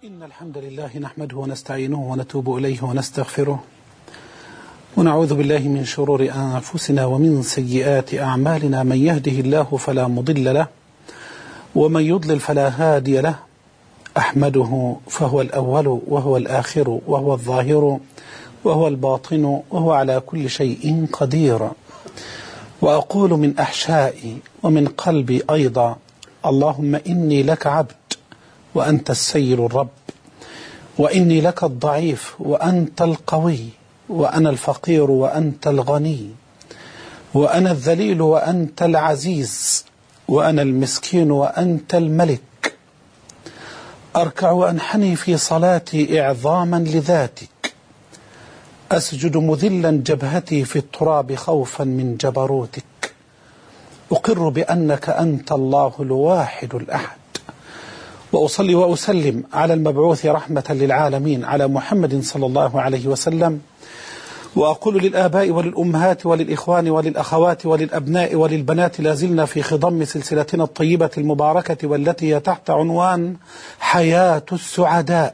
إن الحمد لله نحمده ونستعينه ونتوب إليه ونستغفره ونعوذ بالله من شرور أنفسنا ومن سيئات أعمالنا. من يهده الله فلا مضل له ومن يضلل فلا هادي له. أحمده فهو الأول وهو الآخر وهو الظاهر وهو الباطن وهو على كل شيء قدير. وأقول من أحشائي ومن قلبي أيضا: اللهم إني لك عبد وأنت السيد الرب، وإني لك الضعيف وأنت القوي، وأنا الفقير وأنت الغني، وأنا الذليل وأنت العزيز، وأنا المسكين وأنت الملك. أركع وأنحني في صلاتي إعظاما لذاتك، أسجد مذلا جبهتي في التراب خوفا من جبروتك. أقر بأنك أنت الله الواحد الأحد، وأصلي وأسلم على المبعوث رحمة للعالمين على محمد صلى الله عليه وسلم. وأقول للآباء وللأمهات وللإخوان وللأخوات وللأبناء وللبنات: لازلنا في خضم سلسلتنا الطيبة المباركة والتي هي تحت عنوان حياة السعداء.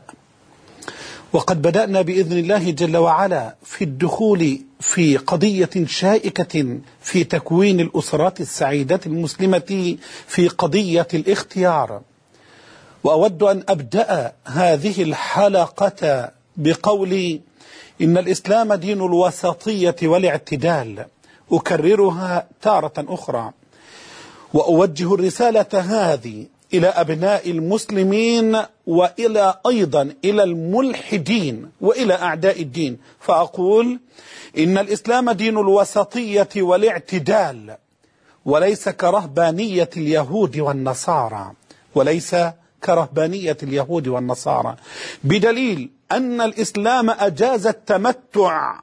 وقد بدأنا بإذن الله جل وعلا في الدخول في قضية شائكة في تكوين الأسرات السعيدة المسلمة، في قضية الاختيار. وأود أن أبدأ هذه الحلقة بقولي: إن الإسلام دين الوسطية والاعتدال. أكررها تارة أخرى وأوجه الرسالة هذه إلى أبناء المسلمين وإلى أيضا إلى الملحدين وإلى أعداء الدين، فأقول: إن الإسلام دين الوسطية والاعتدال، وليس كرهبانية اليهود والنصارى، وليس كرهبانية اليهود والنصارى، بدليل أن الإسلام أجاز التمتع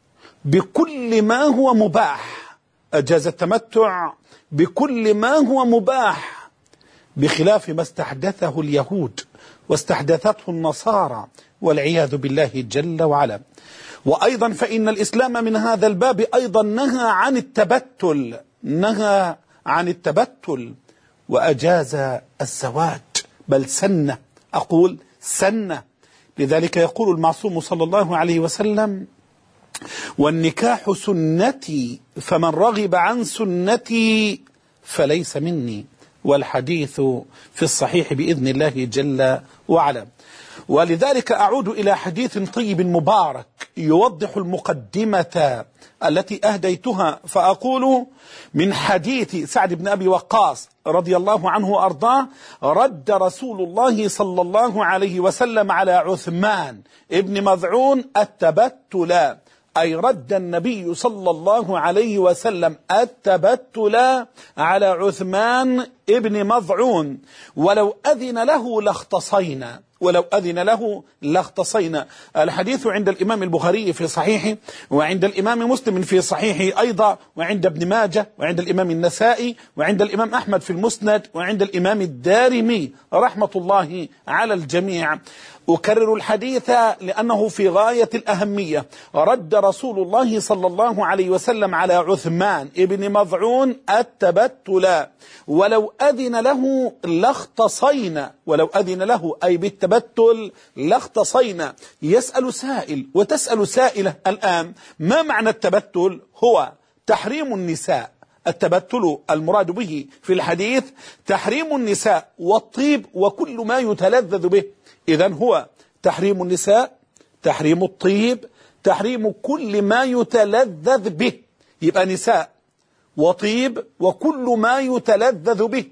بكل ما هو مباح، أجاز التمتع بكل ما هو مباح، بخلاف ما استحدثه اليهود واستحدثته النصارى والعياذ بالله جل وعلا. وأيضا فإن الإسلام من هذا الباب أيضا نهى عن التبتل، نهى عن التبتل وأجاز الزواج، بل سنة، أقول سنة. لذلك يقول المعصوم صلى الله عليه وسلم: والنكاح سنتي فمن رغب عن سنتي فليس مني. والحديث في الصحيح بإذن الله جل وعلا. ولذلك أعود إلى حديث طيب مبارك يوضح المقدمة التي أهديتها، فأقول: من حديث سعد بن أبي وقاص رضي الله عنه وأرضاه: رد رسول الله صلى الله عليه وسلم على عثمان ابن مظعون التبتل، أي رد النبي صلى الله عليه وسلم التبتل على عثمان ابن مظعون، ولو أذن له لاختصينا، ولو أذن له لاختصينا. الحديث عند الإمام البخاري في صحيحه، وعند الإمام مسلم في صحيحه أيضا، وعند ابن ماجه، وعند الإمام النسائي، وعند الإمام أحمد في المسند، وعند الإمام الدارمي رحمة الله على الجميع. أكرر الحديث لأنه في غاية الأهمية. رد رسول الله صلى الله عليه وسلم على عثمان ابن مظعون التبتل، ولو أذن له لاختصينا، ولو أذن له أي بالتبتل لاختصينا. يسأل سائل وتسأل سائلة الآن: ما معنى التبتل؟ هو تحريم النساء. التبتل المراد به في الحديث تحريم النساء والطيب وكل ما يتلذذ به. إذن هو تحريم النساء، تحريم الطيب، تحريم كل ما يتلذذ به. يبقى نساء وطيب وكل ما يتلذذ به.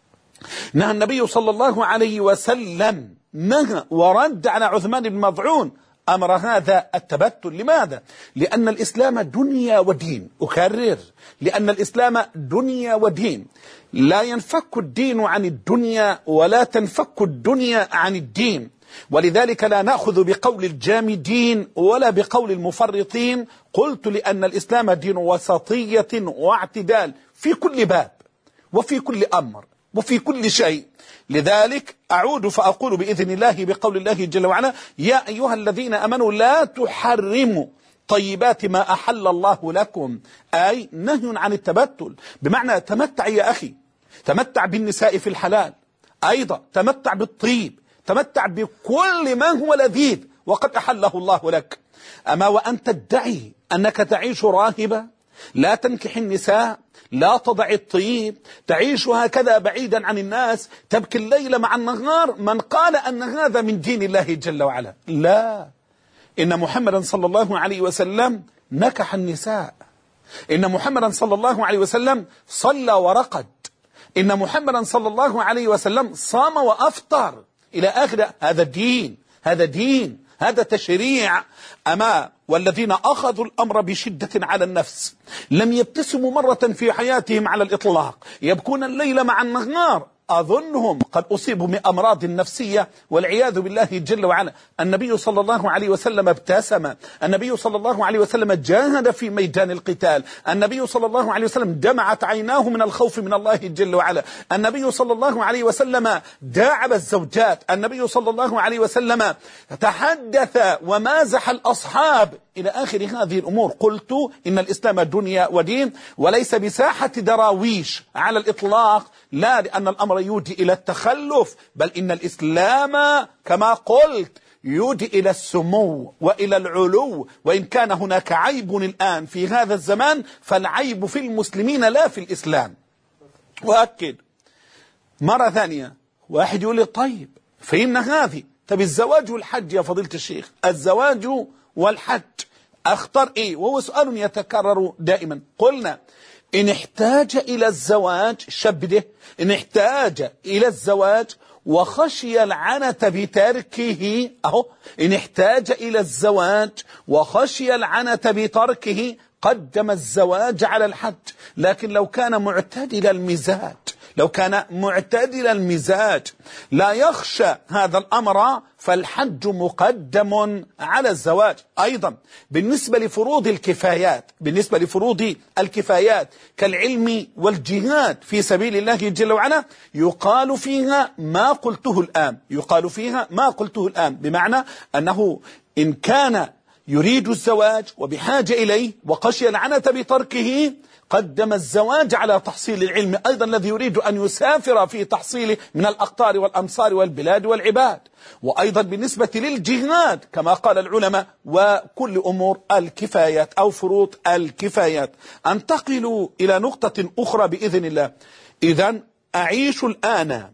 نهى النبي صلى الله عليه وسلم، نهى ورد على عثمان بن مظعون أمر هذا التبتل. لماذا؟ لأن الإسلام دنيا ودين. أكرر: لأن الإسلام دنيا ودين، لا ينفك الدين عن الدنيا ولا تنفك الدنيا عن الدين. ولذلك لا نأخذ بقول الجامدين ولا بقول المفرطين. قلت: لأن الإسلام دين وسطية واعتدال في كل باب وفي كل أمر وفي كل شيء. لذلك أعود فأقول بإذن الله بقول الله جل وعلا: يا أيها الذين أمنوا لا تحرموا طيبات ما أحل الله لكم، أي نهي عن التبتل، بمعنى تمتع يا أخي، تمتع بالنساء في الحلال، أيضا تمتع بالطيب، تمتع بكل ما هو لذيذ وقد أحله الله لك. أما وأنت تدعي أنك تعيش راهبة، لا تنكح النساء، لا تضع الطيب، تعيش هكذا بعيدا عن الناس، تبكي الليل مع النهار، من قال أن هذا من دين الله جل وعلا؟ لا، إن محمدا صلى الله عليه وسلم نكح النساء، إن محمدا صلى الله عليه وسلم صلى ورقد، إن محمدا صلى الله عليه وسلم صام وأفطر إلى آخر. هذا دين، هذا دين، هذا تشريع. أما والذين أخذوا الأمر بشدة على النفس لم يبتسموا مرة في حياتهم على الإطلاق، يبكون الليل مع النهار، أظنهم قد أصيبوا بأمراض نفسية والعياذ بالله جل وعلا. النبي صلى الله عليه وسلم ابتسم، النبي صلى الله عليه وسلم جاهد في ميدان القتال، النبي صلى الله عليه وسلم دمعت عيناه من الخوف من الله جل وعلا، النبي صلى الله عليه وسلم داعب الزوجات، النبي صلى الله عليه وسلم تحدث ومازح الأصحاب إلى آخر هذه الأمور. قلت إن الإسلام دنيا ودين وليس بساحة دراويش على الإطلاق، لا، لأن الأمر يودي إلى التخلف، بل إن الإسلام كما قلت يودي إلى السمو وإلى العلو. وإن كان هناك عيب الآن في هذا الزمان فالعيب في المسلمين لا في الإسلام. وأكد مرة ثانية، واحد يقول لي طيب فإن هذه، طب الزواج والحج يا فضيلة الشيخ، الزواج والحج أختار إيه؟ وهو سؤال يتكرر دائما. قلنا إن احتاج إلى الزواج، شبده، إن احتاج إلى الزواج وخشي العنة بتركه، أهو إن احتاج إلى الزواج وخشي العنة بتركه قدم الزواج على الحج. لكن لو كان معتدل المزاج، لو كان معتدل المزاج لا يخشى هذا الأمر فالحج مقدم على الزواج. أيضا بالنسبة لفروض الكفايات، بالنسبة لفروض الكفايات كالعلم والجهاد في سبيل الله جل وعلا يقال فيها ما قلته الآن، يقال فيها ما قلته الآن، بمعنى أنه إن كان يريد الزواج وبحاجة إليه وخشي العنة بتركه قدم الزواج على تحصيل العلم، أيضا الذي يريد أن يسافر في تحصيله من الأقطار والأمصار والبلاد والعباد. وأيضا بالنسبة للجهاد كما قال العلماء وكل أمور الكفايات أو فروض الكفايات. أنتقل إلى نقطة أخرى بإذن الله. إذن أعيش الآن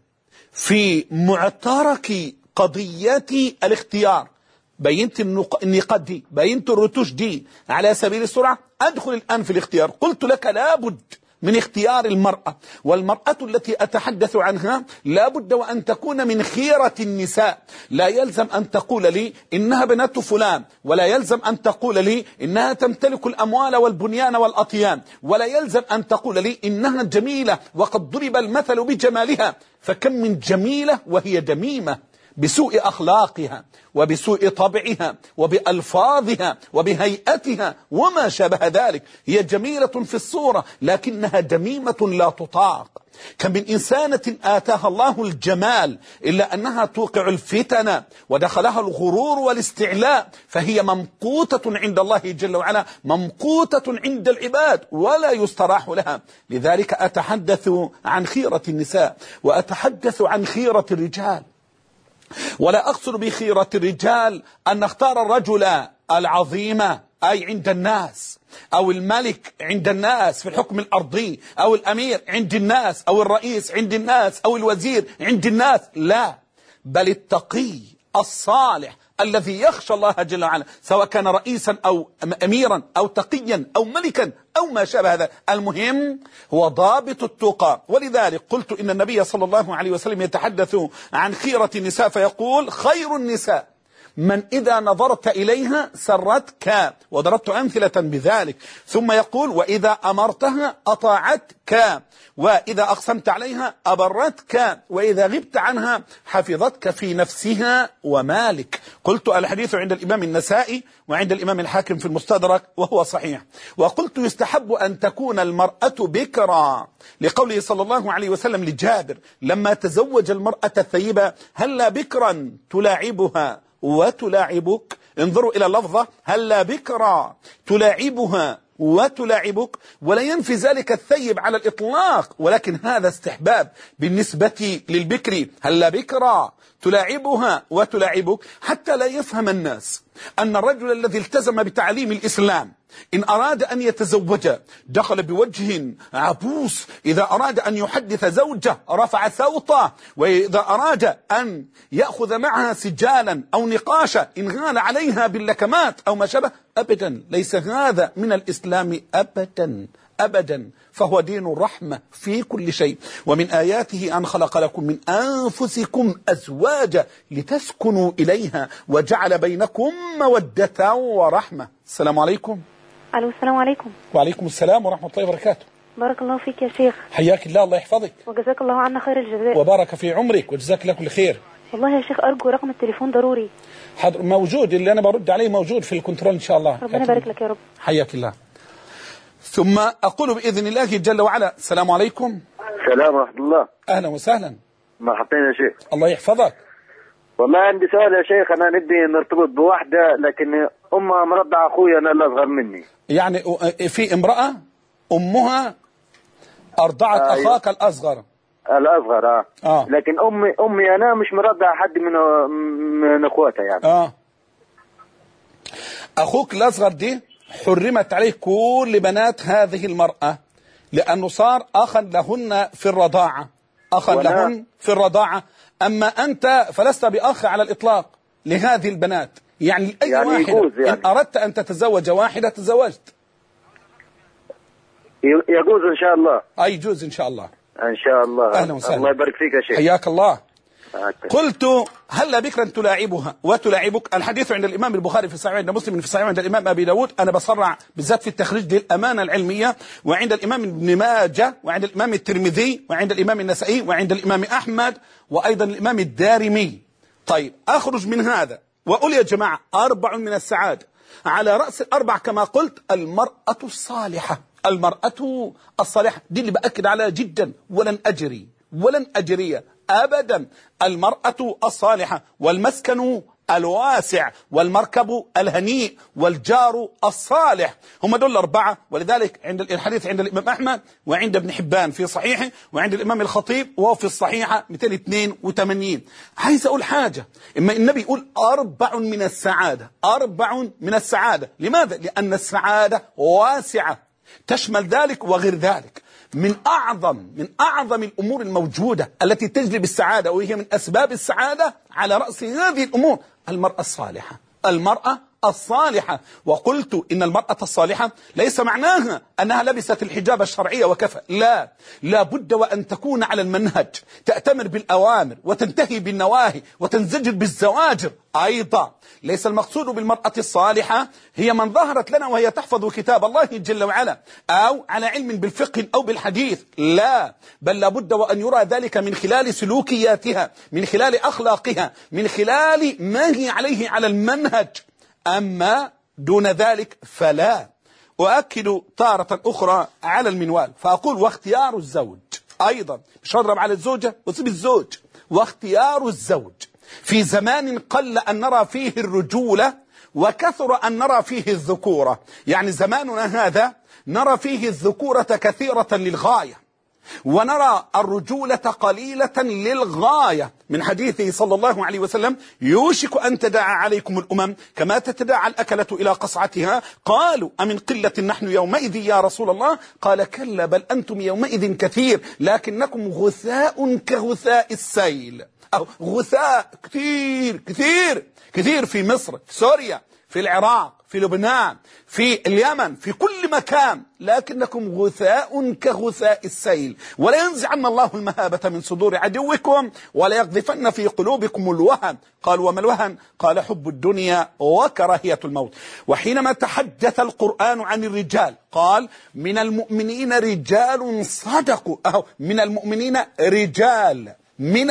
في معترك قضية الاختيار، بينت النقاط دي، بينت الرتوش دي على سبيل السرعة. أدخل الآن في الاختيار. قلت لك لابد من اختيار المرأة، والمرأة التي أتحدث عنها لابد وأن تكون من خيرة النساء. لا يلزم أن تقول لي إنها بنت فلان، ولا يلزم أن تقول لي إنها تمتلك الأموال والبنيان والأطيان، ولا يلزم أن تقول لي إنها جميلة وقد ضرب المثل بجمالها. فكم من جميلة وهي دميمة بسوء أخلاقها وبسوء طبعها وبألفاظها وبهيئتها وما شابه ذلك. هي جميلة في الصورة لكنها دميمة لا تطاق. كم من إنسانة آتاها الله الجمال إلا أنها توقع الفتن ودخلها الغرور والاستعلاء، فهي ممقوتة عند الله جل وعلا، ممقوتة عند العباد ولا يستراح لها. لذلك أتحدث عن خيرة النساء وأتحدث عن خيرة الرجال. ولا أقصد بخيرة الرجال أن نختار الرجل العظيم أي عند الناس، أو الملك عند الناس في الحكم الأرضي، أو الأمير عند الناس، أو الرئيس عند الناس، أو الوزير عند الناس، لا، بل التقي الصالح الذي يخشى الله جل وعلا، سواء كان رئيسا أو أميرا أو تقيا أو ملكا أو ما شابه هذا. المهم هو ضابط التقى. ولذلك قلت إن النبي صلى الله عليه وسلم يتحدث عن خيرة النساء فيقول خير النساء من إذا نظرت إليها سرتك، وضربت أمثلة بذلك. ثم يقول وإذا أمرتها أطاعتك، وإذا أقسمت عليها أبرتك، وإذا غبت عنها حفظتك في نفسها ومالك. قلت الحديث عند الإمام النسائي وعند الإمام الحاكم في المستدرك وهو صحيح. وقلت يستحب أن تكون المرأة بكرا لقوله صلى الله عليه وسلم لجابر لما تزوج المرأة الثيبة هلا بكرا تلاعبها وتلاعبك. انظروا إلى اللفظة هلا بكرا تلاعبها وتلاعبك، ولا ينفي ذلك الثيب على الإطلاق، ولكن هذا استحباب بالنسبة للبكر. هل بكرة تلاعبها وتلاعبك، حتى لا يفهم الناس أن الرجل الذي التزم بتعليم الإسلام إن أراد أن يتزوج دخل بوجه عبوس، إذا أراد أن يحدث زوجه رفع صوته، وإذا أراد أن يأخذ معها سجالا أو نقاشا انغال عليها باللكمات أو ما شابه. أبدا، ليس هذا من الإسلام أبدا أبدا، فهو دين الرحمة في كل شيء. ومن آياته أن خلق لكم من أنفسكم أزواجا لتسكنوا إليها وجعل بينكم مودة ورحمة. السلام عليكم. الو، السلام عليكم. وعليكم السلام ورحمة الله وبركاته. بارك الله فيك يا شيخ. حياك الله، الله يحفظك وجزاك الله عنا خير الجزاء. وبارك في عمرك وجزاك الله كل خير. والله يا شيخ أرجو رقم التليفون ضروري. حاضر، موجود، اللي أنا برد عليه موجود في الكنترول إن شاء الله. ربنا يبارك لك يا رب. حياك الله. ثم أقول بإذن الله جل وعلا السلام عليكم. السلام ورحمة الله. أهلا وسهلا. مرحبا يا شيخ. الله يحفظك. والله عندي سؤال يا شيخ، أنا نبي نرتبط بواحدة لكن أمها مرضع أخويا أنا اللي أصغر مني. يعني في امرأة أمها أرضعت أخاك الأصغر. الأصغر لكن أمي أنا مش مرضع حد من أخواتها يعني. أخوك الأصغر دي حرمت عليه كل بنات هذه المرأة، لأنه صار أخا لهن في الرضاعة، أخا لهن في الرضاعة. أما أنت فلست بأخ على الإطلاق لهذه البنات، يعني أي يعني واحدة يعني. إن أردت أن تتزوج واحدة تزوجت. يجوز إن شاء الله. يجوز إن شاء الله. إن شاء الله. أهلا وسهلا. الله يبارك فيك يا شيخ. حياك الله. قلت هل بكرا تلاعبها وتلاعبك؟ الحديث عند الإمام البخاري في الصحيح، عند مسلم في الصحيح، عند الإمام أبي داود. أنا بصرع بالذات في التخريج للأمانة العلمية، وعند الإمام ابن ماجه، وعند الإمام الترمذي، وعند الإمام النسائي، وعند الإمام أحمد، وأيضا الإمام الدارمي. طيب أخرج من هذا وأقول يا جماعة 4 من السعادة، على رأس الأربع كما قلت المرأة الصالحة. المرأة الصالحة دي اللي بأكد عليها جدا، ولن أجري أبدا. المرأة الصالحة، والمسكن الواسع، والمركب الهنيء، والجار الصالح، هم دول 4. ولذلك عند الحديث عند الإمام أحمد، وعند ابن حبان في صحيحه، وعند الإمام الخطيب وهو في الصحيحة 282. عايز أقول حاجة، إما النبي يقول 4 من السعادة، 4 من السعادة. لماذا؟ لأن السعادة واسعة تشمل ذلك وغير ذلك. من أعظم الأمور الموجودة التي تجلب السعادة، وهي من أسباب السعادة على رأس هذه الأمور المرأة الصالحة. المرأة الصالحة. وقلت إن المرأة الصالحة ليس معناها أنها لبست الحجاب الشرعي وكفى، لا بد وأن تكون على المنهج، تأتمر بالأوامر وتنتهي بالنواهي وتنزجر بالزواجر. أيضا ليس المقصود بالمرأة الصالحة هي من ظهرت لنا وهي تحفظ كتاب الله جل وعلا، أو على علم بالفقه أو بالحديث، لا، بل لابد وأن يرى ذلك من خلال سلوكياتها، من خلال أخلاقها، من خلال ما هي عليه على المنهج. أما دون ذلك فلا. أؤكد تارة أخرى على المنوال فأقول واختيار الزوج أيضا، مش هضرب على الزوجة وسيب الزوج. واختيار الزوج في زمان قل أن نرى فيه الرجولة وكثر أن نرى فيه الذكورة، يعني زماننا هذا نرى فيه الذكورة كثيرة للغاية، ونرى الرجولة قليلة للغاية. من حديثه صلى الله عليه وسلم يوشك أن تداعى عليكم الأمم كما تتداعى الأكلة إلى قصعتها. قالوا أمن قلة نحن يومئذ يا رسول الله؟ قال كلا بل أنتم يومئذ كثير لكنكم غثاء كغثاء السيل. أو غثاء كثير كثير كثير في مصر، في سوريا، في العراق، في لبنان، في اليمن، في كل مكان، لكنكم غثاء كغثاء السيل. ولا ينزعن الله المهابة من صدور عدوكم ولا يقذفن في قلوبكم الوهن. قال وما الوهن؟ قال حب الدنيا وكراهية الموت. وحينما تحدث القرآن عن الرجال قال من المؤمنين رجال صدقوا، من المؤمنين رجال، من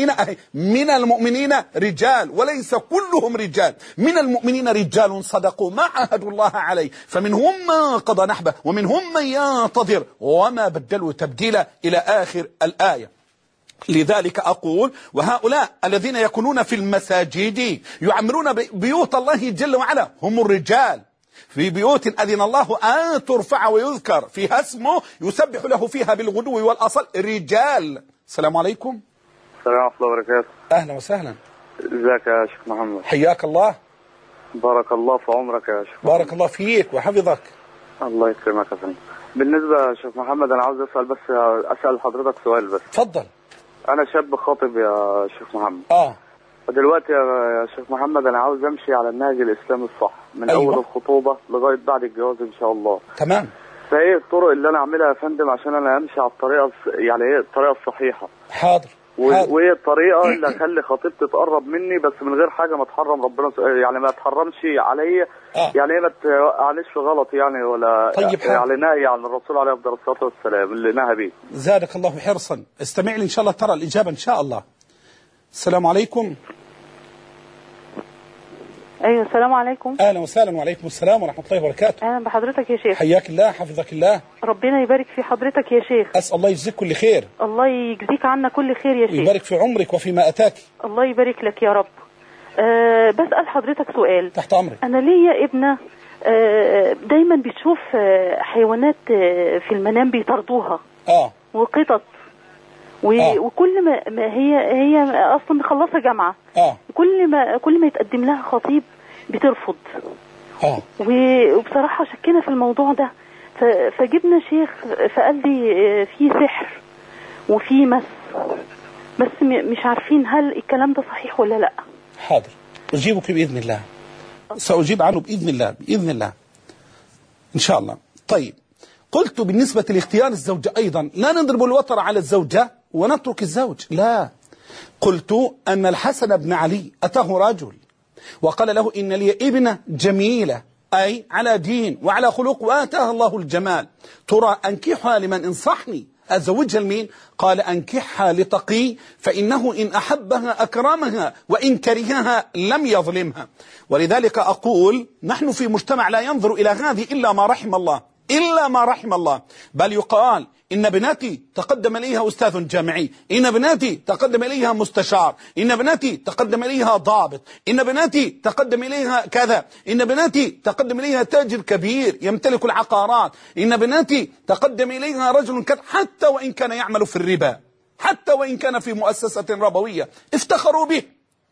المؤمنين رجال وليس كلهم رجال، من المؤمنين رجال صدقوا ما عاهدوا الله عليه فمنهم من قضى نحبه ومنهم من ينتظر وما بدلوا تبديلا إلى آخر الآية. لذلك أقول وهؤلاء الذين يكونون في المساجد يعمرون بيوت الله جل وعلا هم الرجال، في بيوت أذن الله أن ترفع ويذكر فيها اسمه يسبح له فيها بالغدو والأصل رجال. السلام عليكم. السلام ورحمة الله وبركاته. أهلا وسهلا. ازيك يا شيخ محمد؟ حياك الله. بارك الله في عمرك يا شيخ. بارك الله فيك وحفظك. الله يكرمك يا فندم. بالنسبة يا شيخ محمد أنا عاوز أسأل حضرتك سؤال بس. اتفضل. أنا شاب خاطب يا شيخ محمد. ودلوقتي يا شيخ محمد أنا عاوز أمشي على النهج الإسلامي الصح من أول الخطوبة لغاية بعد الجواز إن شاء الله. تمام. فإيه الطرق اللي أنا أعملها يا فندم عشان أنا أمشي على الطريقة يعني إيه الطريقة الصحيحة؟ حاضر. وإيه الطريقة اللي أخلي خطيبتي تقرب مني بس من غير حاجة ما تحرم ربنا يعني ما تحرمش عليا يعني إيه ما توقعنيش في غلط يعني ولا طيب يعني نهي عن الرسول عليه أفضل الصلاة والسلام اللي نهى بيه. زادك الله حرصا. استمع لي إن شاء الله ترى الإجابة إن شاء الله. السلام عليكم. ايوه السلام عليكم. اهلا وسهلا. وعليكم السلام ورحمه الله وبركاته. اهلا بحضرتك يا شيخ. حياك الله حفظك الله. ربنا يبارك في حضرتك يا شيخ. اسال الله يجزيك كل خير. الله يجزيك عنا كل خير يا شيخ. ويبارك في عمرك وفيما اتاك. الله يبارك لك يا رب. بسأل حضرتك سؤال. تحت امرك. انا ليا ابنه دايما بتشوف حيوانات في المنام بيطردوها. وقطط وكل ما هي اصلا مخلصه جامعه. كل ما يتقدم لها خطيب بترفض. وبصراحه شكينا في الموضوع ده فجبنا شيخ فقال لي في سحر وفي مس بس مش عارفين هل الكلام ده صحيح ولا لا. حاضر اجيبك باذن الله. ساجيب عنه باذن الله ان شاء الله. طيب قلت بالنسبه لاختيار الزوجه ايضا لا نضرب الوتر على الزوجه ونترك الزوج، لا. قلت أن الحسن بن علي أتاه رجل وقال له إن لي ابنة جميلة أي على دين وعلى خلق وآتاها الله الجمال، ترى أنكحها لمن انصحني أزوجها لمين؟ قال أنكحها لتقي فإنه إن أحبها أكرمها وإن كرهها لم يظلمها. ولذلك أقول نحن في مجتمع لا ينظر إلى هذه إلا ما رحم الله، بل يقال إن ابنتي تقدم إليها أستاذ جامعي، إن ابنتي تقدم إليها مستشار، إن ابنتي تقدم إليها ضابط، إن ابنتي تقدم إليها كذا، إن ابنتي تقدم إليها تاجر كبير يمتلك العقارات، إن ابنتي تقدم إليها رجل حتى وإن كان يعمل في الربا، حتى وإن كان في مؤسسة ربوية افتخروا به،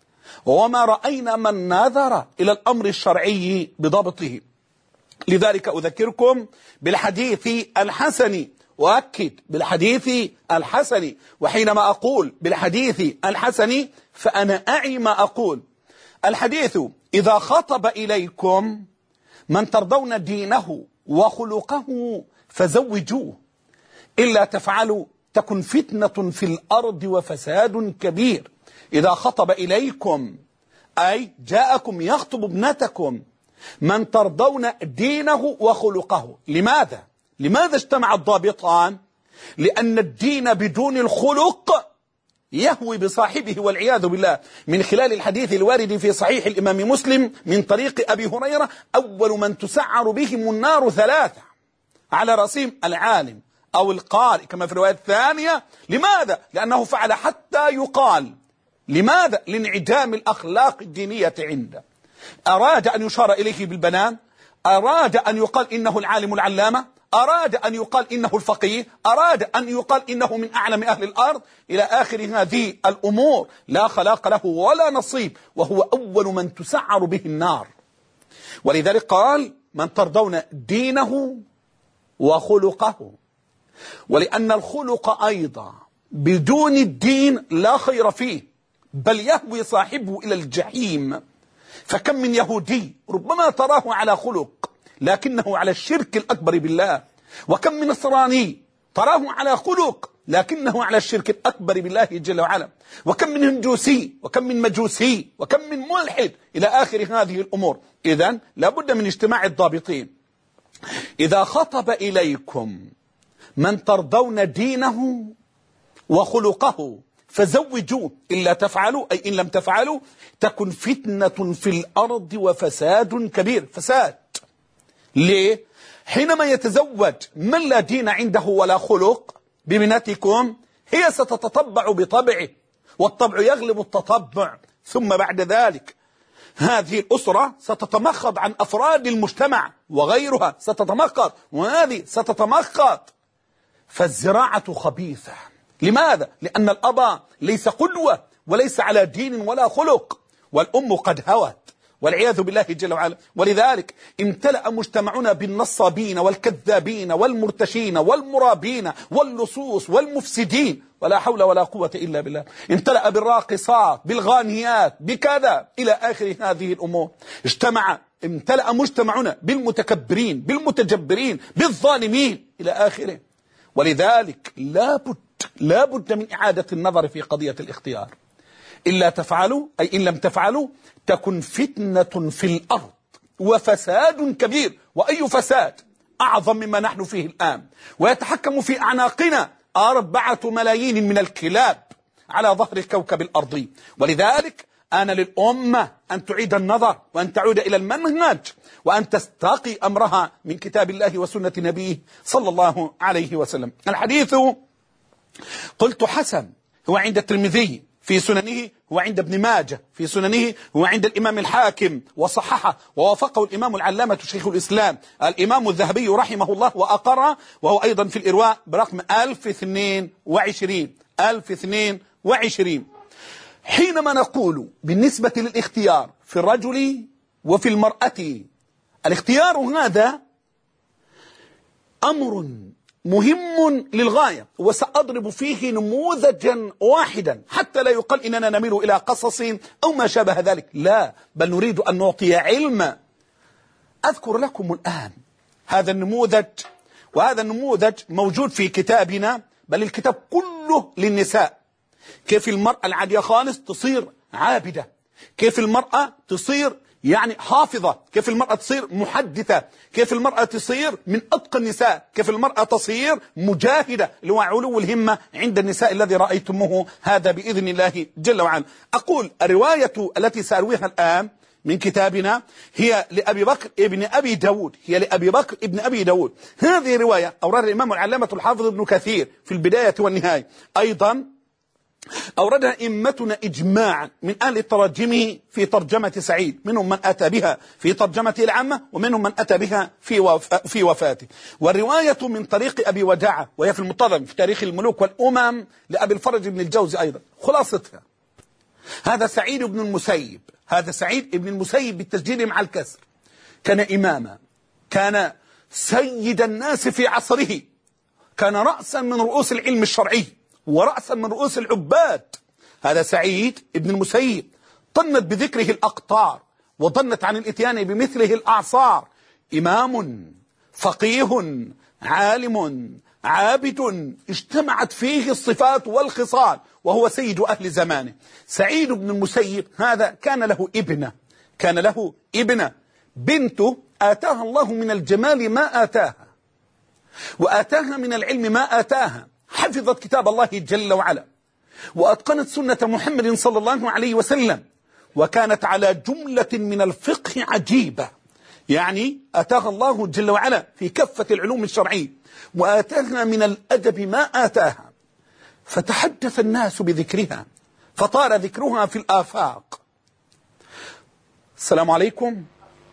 وما رأينا من ناظر إلى الأمر الشرعي بضابطه. لذلك أذكركم بالحديث الحسن وأكد بالحديث الحسن، وحينما أقول بالحديث الحسن فأنا أعي ما أقول. الحديث إذا خطب إليكم من ترضون دينه وخلقه فزوجوه، إلا تفعلوا تكن فتنة في الأرض وفساد كبير. إذا خطب إليكم أي جاءكم يخطب ابنتكم من ترضون دينه وخلقه. لماذا اجتمع الضابطان؟ لأن الدين بدون الخلق يهوي بصاحبه والعياذ بالله. من خلال الحديث الوارد في صحيح الإمام مسلم من طريق أبي هريرة أول من تسعر بهم النار 3 على رأسهم العالم أو القارئ كما في الرواية الثانية. لماذا؟ لأنه فعل حتى يقال. لماذا؟ لانعدام الأخلاق الدينية عنده. أراد أن يشار إليه بالبنان، أراد أن يقال إنه العالم العلامة، أراد أن يقال إنه الفقيه، أراد أن يقال إنه من أعلم أهل الأرض إلى آخر هذه الأمور. لا خلاق له ولا نصيب، وهو أول من تسعر به النار. ولذلك قال من ترضون دينه وخلقه، ولأن الخلق أيضا بدون الدين لا خير فيه بل يهوي صاحبه إلى الجحيم. فكم من يهودي ربما تراه على خلق لكنه على الشرك الأكبر بالله، وكم من نصراني تراه على خلق لكنه على الشرك الأكبر بالله جل وعلا، وكم من هندوسي وكم من مجوسي وكم من ملحد إلى آخر هذه الأمور. إذن لابد من اجتماع الضابطين. إذا خطب إليكم من ترضون دينه وخلقه فزوجوه، إلا تفعلوا أي إن لم تفعلوا تكن فتنة في الأرض وفساد كبير. فساد ليه؟ حينما يتزوج من لا دين عنده ولا خلق بابنتكم هي ستتطبع بطبعه، والطبع يغلب التطبع، ثم بعد ذلك هذه الأسرة ستتمخض عن أفراد المجتمع، وغيرها ستتمخض، وهذه ستتمخض. فالزراعة خبيثة. لماذا؟ لأن الأب ليس قدوة وليس على دين ولا خلق، والأم قد هوت والعياذ بالله جل وعلا. ولذلك امتلأ مجتمعنا بالنصابين والكذابين والمرتشين والمرابين واللصوص والمفسدين، ولا حول ولا قوة إلا بالله. امتلأ بالراقصات، بالغانيات، بكذا إلى آخر هذه الأمور. امتلأ مجتمعنا بالمتكبرين، بالمتجبرين، بالظالمين إلى آخره. ولذلك لا بد من إعادة النظر في قضية الاختيار. إلا تفعلوا، أي إن لم تفعلوا، تكن فتنة في الأرض وفساد كبير. وأي فساد أعظم مما نحن فيه الآن، ويتحكم في أعناقنا 4 ملايين من الكلاب على ظهر كوكب الأرض. ولذلك أنا للأمة أن تعيد النظر، وأن تعود إلى المنهج، وأن تستقي أمرها من كتاب الله وسنة نبيه صلى الله عليه وسلم. الحديث قلت حسن، هو عند الترمذي في سننه، هو عند ابن ماجه في سننه، هو عند الإمام الحاكم وصححه ووافقه الإمام العلامة شيخ الإسلام الإمام الذهبي رحمه الله وأقره، وهو أيضا في الإرواء برقم 1022. حينما نقول بالنسبة للاختيار في الرجل وفي المرأة، الاختيار هذا أمر مهم للغاية، وسأضرب فيه نموذجا واحدا حتى لا يقال إننا نميل إلى قصص أو ما شابه ذلك، لا، بل نريد أن نعطي علم. أذكر لكم الآن هذا النموذج، وهذا النموذج موجود في كتابنا، بل الكتاب كله للنساء. كيف المرأة العادية خالص تصير عابدة، كيف المرأة تصير يعني حافظة، كيف المرأة تصير محدثة، كيف المرأة تصير من أتقى النساء، كيف المرأة تصير مجاهدة، اللي هو علو الهمة عند النساء الذي رأيتموه هذا بإذن الله جل وعلا. أقول الرواية التي سأرويها الآن من كتابنا هي لأبي بكر ابن أبي داود، هذه رواية أورد الإمام العلامة الحافظ ابن كثير في البداية والنهاية، أيضا أوردها إمتنا إجماعا من أهل التراجم في ترجمة سعيد، منهم من أتى بها في ترجمته العامة، ومنهم من أتى بها في وفاته. والرواية من طريق أبي وداعة، وهي في المنتظم في تاريخ الملوك والأمم لأبي الفرج بن الجوزي أيضا. خلاصتها، هذا سعيد بن المسيب بالتسجيل مع الكسر، كان إماما، كان سيد الناس في عصره، كان رأسا من رؤوس العلم الشرعي ورأسا من رؤوس العباد. هذا سعيد ابن المسيب طنت بذكره الأقطار، وضنت عن الاتيان بمثله الأعصار. إمام فقيه عالم عابد، اجتمعت فيه الصفات والخصال، وهو سيد أهل زمانه. سعيد بن المسيب هذا كان له ابنة بنته آتاها الله من الجمال ما آتاها، وآتاها من العلم ما آتاها. حفظت كتاب الله جل وعلا، وأتقنت سنة محمد صلى الله عليه وسلم، وكانت على جملة من الفقه عجيبة. يعني آتاها الله جل وعلا في كافة العلوم الشرعية، وآتاها من الأدب ما آتاها، فتحدث الناس بذكرها، فطار ذكرها في الآفاق. السلام عليكم.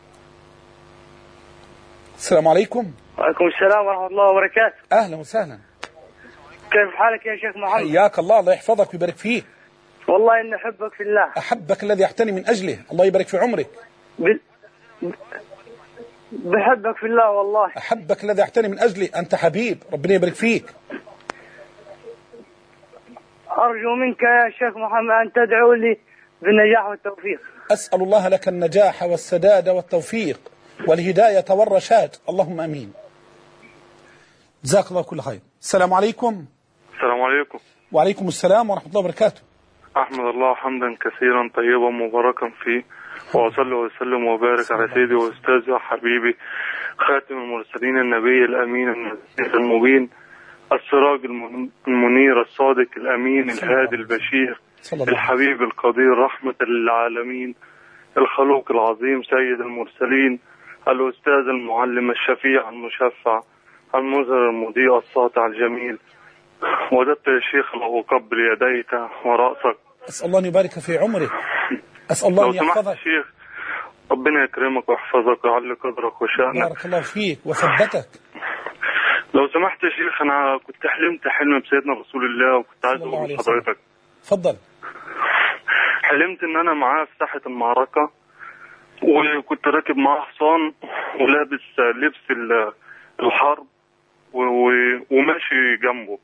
وعليكم السلام ورحمة الله وبركاته. أهلا وسهلا. كيف حالك يا شيخ محمد؟ حياك الله، الله يحفظك ويبارك فيك. والله إني أحبك في الله. أحبك الذي أحتني من أجله، الله يبارك في عمرك. بحبك في الله والله. أحبك الذي أحتني من أجله، أنت حبيب، ربنا يبارك فيك. أرجو منك يا شيخ محمد أن تدعو لي بالنجاح والتوفيق. أسأل الله لك النجاح والسداد والتوفيق والهداية والرشاد، اللهم أمين. جزاك الله كل خير. السلام عليكم. السلام عليكم. وعليكم السلام ورحمة الله وبركاته. أحمد الله حمدا كثيرا طيبا مباركا فيه، وأصلي وسلم وبارك على سيدي وأستاذي وحبيبي خاتم المرسلين النبي الأمين النذير المبين السراج المنير الصادق الأمين الهادي البشير الحبيب القدير رحمة للعالمين الخلوق العظيم سيد المرسلين الأستاذ المعلم الشفيع المشفع المظهر المضيء الساطع الجميل. وجدت يا شيخ له قبل يديك ورأسك. أسأل الله أن يبارك في عمرك، أسأل الله أن يحفظك. شيخ ربنا يكرمك ويحفظك ويعلي قدرك وشأنك. بارك الله فيك وثبتك. لو سمحت يا شيخ، أنا كنت حلمت حلم بسيدنا رسول الله وكنت عايز أقول لحضرتك. اتفضل. حلمت إن أنا معاه في ساحة المعركة، وكنت راكب معاه حصان ولابس لبس الحرب وماشي جنبه.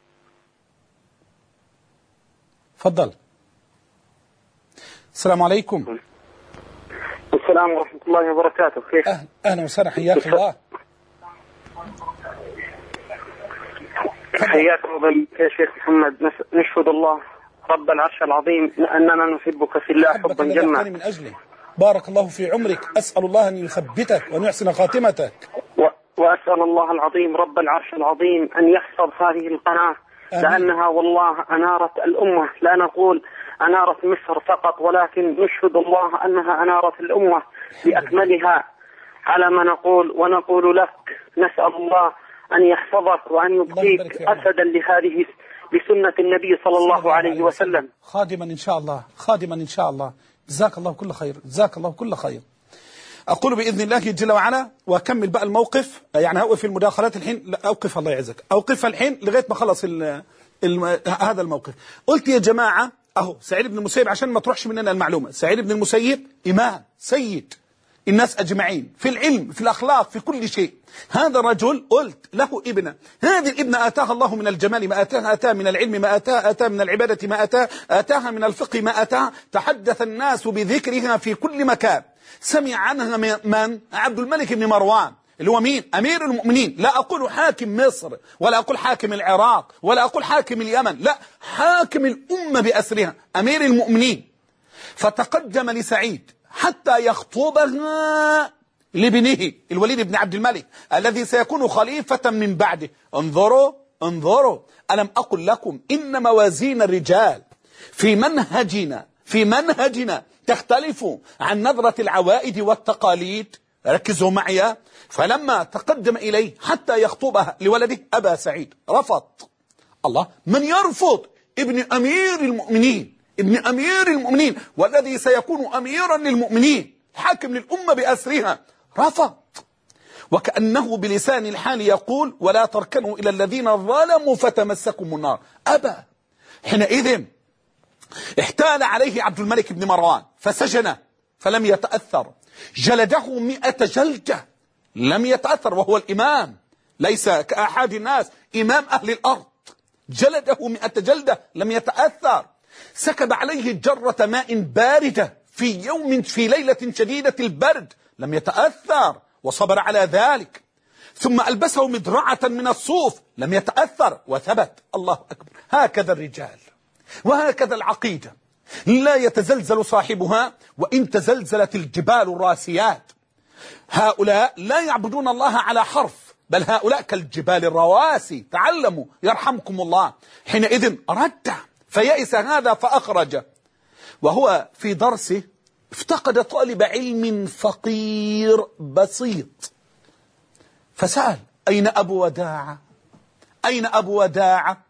اتفضل. السلام عليكم. السلام ورحمة الله وبركاته. كيف؟ أهلا وسهلا، حياك الله. حياك الله يا شيخ محمد. نشهد الله رب العرش العظيم أننا نحبك في الله حبا جما. من أجله. بارك الله في عمرك. أسأل الله أن يثبتك وأن يحسن خاتمتك. وأسأل الله العظيم رب العرش العظيم أن يحفظ هذه القناة، لأنها والله أنارت الأمة. لا نقول أنارت مصر فقط، ولكن نشهد الله أنها أنارت الأمة بأكملها على ما نقول. ونقول لك نسأل الله أن يحفظك وأن يبقيك أسدا لهذه لسنة النبي صلى الله عليه وسلم. خادما إن شاء الله، خادما إن شاء الله. جزاك الله كل خير، جزاك الله كل خير. أقول بإذن الله جل وعلا، وأكمل بقى الموقف. يعني هوقف المداخلات الحين. لا أوقف، الله يعزك، أوقفها الحين لغاية ما خلص هذا الموقف. قلت يا جماعة أهو سعيد بن المسيب، عشان ما تروحش مننا المعلومة، سعيد بن المسيب إمام سيد الناس أجمعين في العلم، في الأخلاق، في كل شيء. هذا الرجل قلت له ابنه، هذه الابنة آتاها الله من الجمال ما آتاها، آتاها من العلم ما آتاها، آتاها من العبادة ما آتاها، آتاها من الفقه ما آتاها. تحدث الناس بذكرها في كل مكان. سمع عنها من؟ عبد الملك بن مروان، اللي هو مين؟ أمير المؤمنين. لا أقول حاكم مصر، ولا أقول حاكم العراق، ولا أقول حاكم اليمن، لا، حاكم الأمة بأسرها، أمير المؤمنين. فتقدم لسعيد حتى يخطبها لابنه الوليد بن عبد الملك الذي سيكون خليفة من بعده. انظروا انظروا، ألم أقل لكم إن موازين الرجال في منهجنا تختلف عن نظرة العوائد والتقاليد. ركزوا معي. فلما تقدم إليه حتى يخطبها لولده أبا سعيد رفض. الله، من يرفض؟ ابن أمير المؤمنين، ابن أمير المؤمنين والذي سيكون أميرا للمؤمنين، حاكم للأمة بأسرها، رفض. وكأنه بلسان الحال يقول ولا تركنوا إلى الذين ظلموا فتمسكم النار. أبى. حينئذ احتال عليه عبد الملك بن مروان فسجنه فلم يتأثر. جلده 100 جلدة لم يتأثر، وهو الإمام ليس كأحد الناس، إمام أهل الأرض. جلده 100 جلدة لم يتأثر. سكب عليه جرة ماء باردة في ليلة شديدة البرد، لم يتأثر وصبر على ذلك. ثم ألبسه مدرعة من الصوف، لم يتأثر وثبت. الله أكبر. هكذا الرجال وهكذا العقيدة، لا يتزلزل صاحبها وإن تزلزلت الجبال الراسيات. هؤلاء لا يعبدون الله على حرف، بل هؤلاء كالجبال الرواسي. تعلموا يرحمكم الله. حينئذ رد فيئس هذا فأخرج. وهو في درسه افتقد طالب علم فقير بسيط، فسأل أين أبو وداعة؟ أين أبو وداعة؟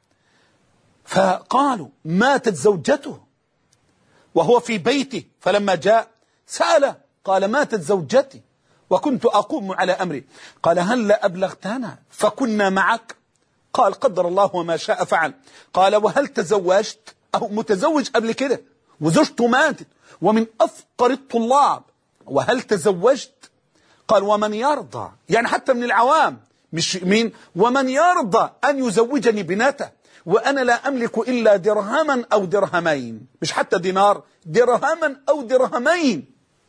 فقالوا ماتت زوجته وهو في بيته. فلما جاء سأل، قال ماتت زوجتي وكنت أقوم على أمري. قال هل أبلغتنا فكنا معك؟ قال قدر الله وما شاء فعل. قال وهل تزوجت؟ أو متزوج قبل كده وزوجته ماتت ومن أفقر الطلاب. وهل تزوجت؟ قال ومن يرضى، يعني حتى من العوام، مش مين، ومن يرضى أن يزوجني بنته وأنا لا أملك إلا درهما أو درهمين، مش حتى دينار، درهما أو درهمين.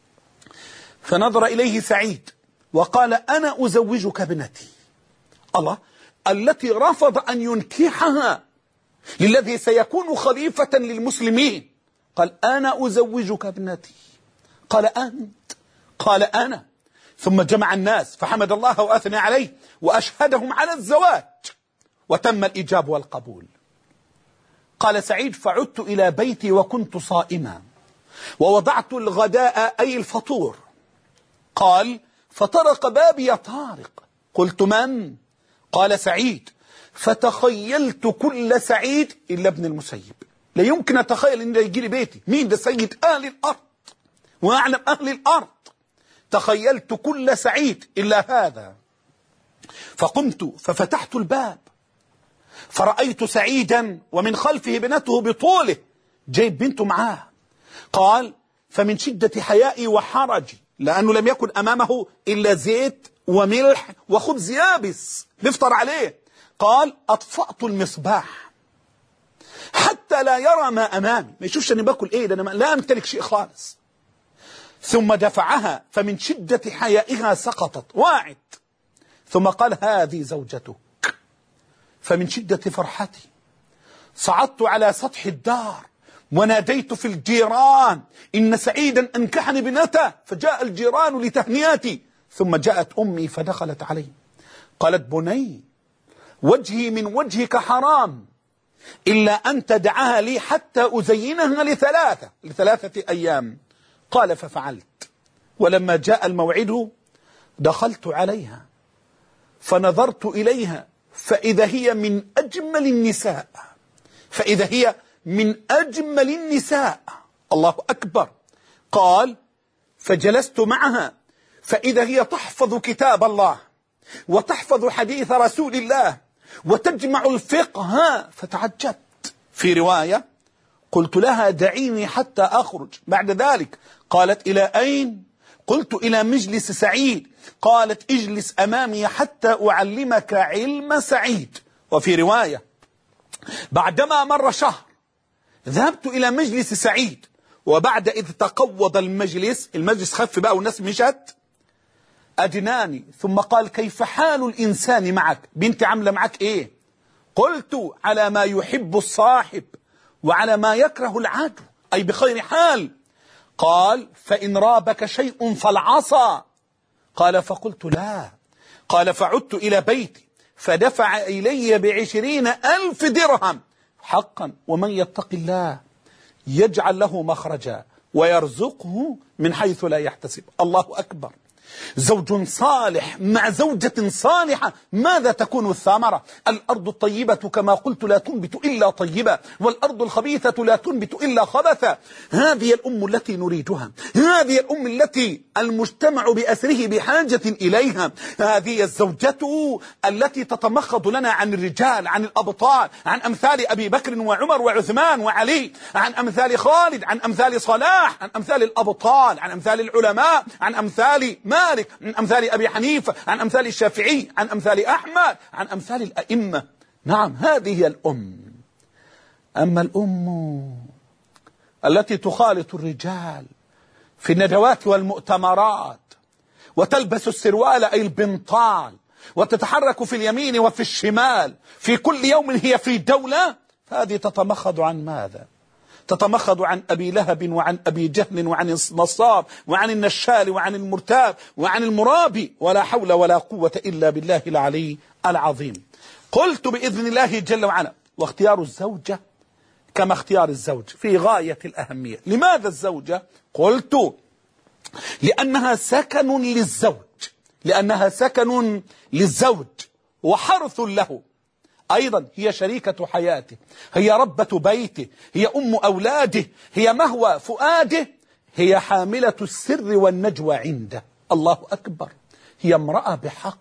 فنظر إليه سعيد وقال أنا أزوجك ابنتي. الله، التي رفض أن ينكحها للذي سيكون خليفة للمسلمين. قال أنا أزوجك ابنتي. قال أنت؟ قال أنا. ثم جمع الناس فحمد الله وأثنى عليه وأشهدهم على الزواج، وتم الإجاب والقبول. قال سعيد فعدت إلى بيتي وكنت صائما ووضعت الغداء أي الفطور. قال فطرق بابي طارق. قلت من؟ قال سعيد. فتخيلت كل سعيد إلا ابن المسيب. لا يمكن أتخيل إن يجي لي بيتي. مين ده؟ سيد أهل الأرض وأعلم أهل الأرض. تخيلت كل سعيد إلا هذا، فقمت ففتحت الباب فرأيت سعيدا ومن خلفه بنته بطوله جايب بنته معاه. قال فمن شدة حيائي وحرجي، لأنه لم يكن أمامه إلا زيت وملح وخبز يابس نفطر عليه، قال أطفأت المصباح حتى لا يرى ما أمامي، ما يشوفش أني باكل إيه، لأن لا أمتلك شيء خالص. ثم دفعها فمن شدة حيائها سقطت واعت، ثم قال هذه زوجتك. فمن شدة فرحتي صعدت على سطح الدار وناديت في الجيران إن سعيدا أنكحني بنته، فجاء الجيران لتهنئتي. ثم جاءت أمي فدخلت علي قالت بني وجهي من وجهك حرام إلا أن تدعها لي حتى أزينها لثلاثة أيام. قال ففعلت، ولما جاء الموعد دخلت عليها فنظرت إليها فإذا هي من أجمل النساء، فإذا هي من أجمل النساء. الله أكبر. قال فجلست معها فإذا هي تحفظ كتاب الله وتحفظ حديث رسول الله وتجمع الفقه، فتعجبت. في رواية قلت لها دعيني حتى أخرج. بعد ذلك قالت إلى أين؟ قلت إلى مجلس سعيد. قالت اجلس أمامي حتى أعلمك علم سعيد. وفي رواية بعدما مر شهر ذهبت إلى مجلس سعيد، وبعد إذ تقوض المجلس خف بقى والناس مشت، أدناني ثم قال كيف حال الإنسان معك؟ بنت عاملة معك إيه؟ قلت على ما يحب الصاحب وعلى ما يكره العدو، أي بخير حال. قال فإن رابك شيء فالعصا. قال فقلت لا. قال فعدت إلى بيتي فدفع إلي 20,000 درهم. حقا ومن يتق الله يجعل له مخرجا ويرزقه من حيث لا يحتسب. الله أكبر. زوج صالح مع زوجة صالحة، ماذا تكون الثمرة؟ الأرض الطيبة كما قلت لا تنبت إلا طيبة، والأرض الخبيثة لا تنبت إلا خبثا. هذه الأم التي نريدها، هذه الأم التي المجتمع بأسره بحاجة إليها، هذه الزوجة التي تتمخض لنا عن الرجال، عن الأبطال، عن أمثال أبي بكر وعمر وعثمان وعلي، عن أمثال خالد، عن أمثال صلاح، عن أمثال الأبطال، عن أمثال العلماء، عن أمثال مالك، عن أمثال أبي حنيفة، عن أمثال الشافعي، عن أمثال أحمد، عن أمثال الأئمة. نعم هذه هي الأم. أما الأم التي تخالط الرجال في الندوات والمؤتمرات وتلبس السروال أي البنطال وتتحرك في اليمين وفي الشمال، في كل يوم هي في دولة، فهذه تتمخض عن ماذا؟ تتمخض عن أبي لهب وعن أبي جهل وعن النصاب وعن النشال وعن المرتاب وعن المرابي، ولا حول ولا قوة إلا بالله العلي العظيم. قلت بإذن الله جل وعلا واختيار الزوجة كما اختيار الزوج في غاية الأهمية. لماذا الزوجة؟ قلت لأنها سكن للزوج، لأنها سكن للزوج وحرث له، أيضا هي شريكة حياته، هي ربة بيته، هي أم أولاده، هي مهوى فؤاده، هي حاملة السر والنجوى عنده. الله أكبر. هي امرأة بحق.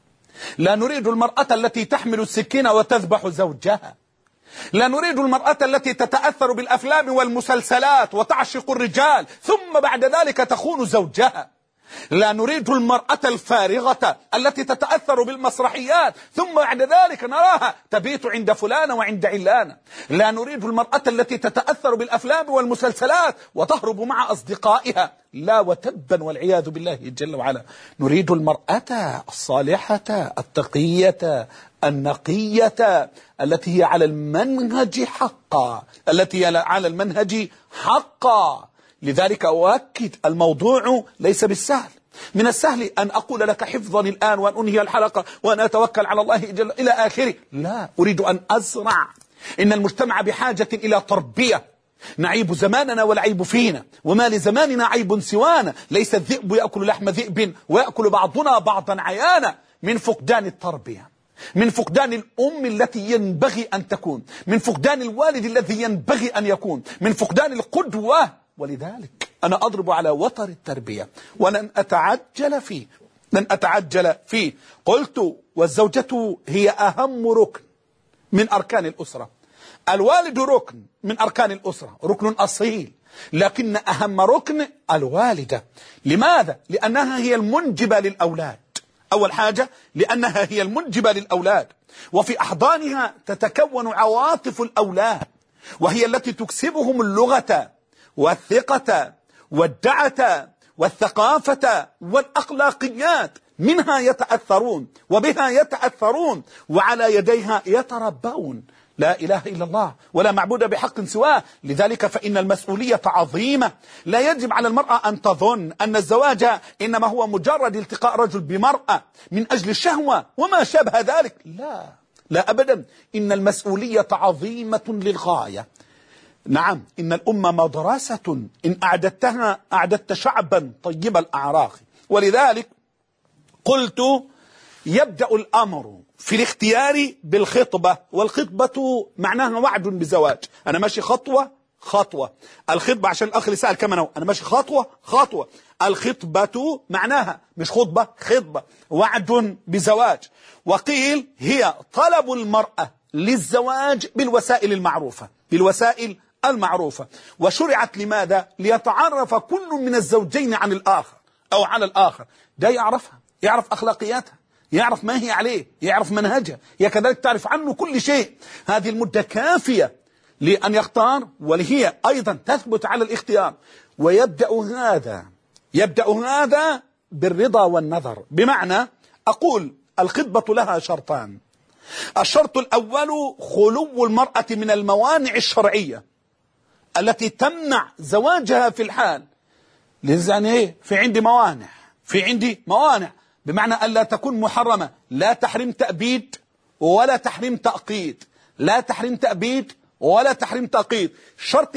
لا نريد المرأة التي تحمل السكين وتذبح زوجها، لا نريد المرأة التي تتأثر بالأفلام والمسلسلات وتعشق الرجال ثم بعد ذلك تخون زوجها، لا نريد المرأة الفارغة التي تتأثر بالمسرحيات ثم بعد ذلك نراها تبيت عند فلانة وعند علانة، لا نريد المرأة التي تتأثر بالأفلام والمسلسلات وتهرب مع أصدقائها، لا وتبا والعياذ بالله جل وعلا. نريد المرأة الصالحة التقية النقية التي هي على المنهج حقا، التي هي على المنهج حقا. لذلك أؤكد الموضوع ليس بالسهل. من السهل أن أقول لك حفظا الآن وأن أنهي الحلقة وأن أتوكل على الله جل إلى آخره، لا، أريد أن أزرع. إن المجتمع بحاجة إلى تربية. نعيب زماننا والعيب فينا، وما لزماننا عيب سوانا، ليس الذئب يأكل لحم ذئب ويأكل بعضنا بعضا عيانا. من فقدان التربية، من فقدان الأم التي ينبغي أن تكون، من فقدان الوالد الذي ينبغي أن يكون، من فقدان القدوة ولذلك أنا أضرب على وتر التربية ولن أتعجل فيه. قلت والزوجة هي أهم ركن من أركان الأسرة. الوالد ركن من أركان الأسرة، ركن أصيل، لكن أهم ركن الوالدة. لماذا؟ لأنها هي المنجبة للأولاد. أول حاجة لأنها هي المنجبة للأولاد، وفي أحضانها تتكون عواطف الأولاد، وهي التي تكسبهم اللغة والثقة والدعة والثقافة والأخلاقيات. منها يتأثرون وبها يتأثرون وعلى يديها يتربون. لا إله إلا الله ولا معبود بحق سواه. لذلك فإن المسؤولية عظيمة. لا يجب على المرأة أن تظن أن الزواج إنما هو مجرد التقاء رجل بمرأة من أجل الشهوة وما شابه ذلك. لا أبدا، إن المسؤولية عظيمة للغاية. نعم، إن الأمة مدرسة إن أعددتها أعددت شعبا طيب الأعراق. ولذلك قلت يبدأ الأمر في الاختيار بالخطبة، والخطبة معناها وعد بزواج. أنا ماشي خطوة. الخطبة عشان الأخ اللي سأل كمان أنا ماشي خطوة. الخطبة معناها مش خطبة وعد بزواج. وقيل هي طلب المرأة للزواج بالوسائل المعروفة. وشرعت لماذا؟ ليتعرف كل من الزوجين عن الآخر أو على الآخر. ده يعرف أخلاقياتها، يعرف ما هي عليه، يعرف منهجها، هي كذلك تعرف عنه كل شيء. هذه المدة كافية لأن يختار، ولهي أيضا تثبت على الاختيار. ويبدأ هذا بالرضا والنظر. بمعنى أقول الخطبة لها شرطان. الشرط الأول خلو المرأة من الموانع الشرعية التي تمنع زواجها في الحال. لذلك في عندي موانع بمعنى ألا تكون محرمة. لا تحريم تأبيد ولا تحريم تأقيد. الشرط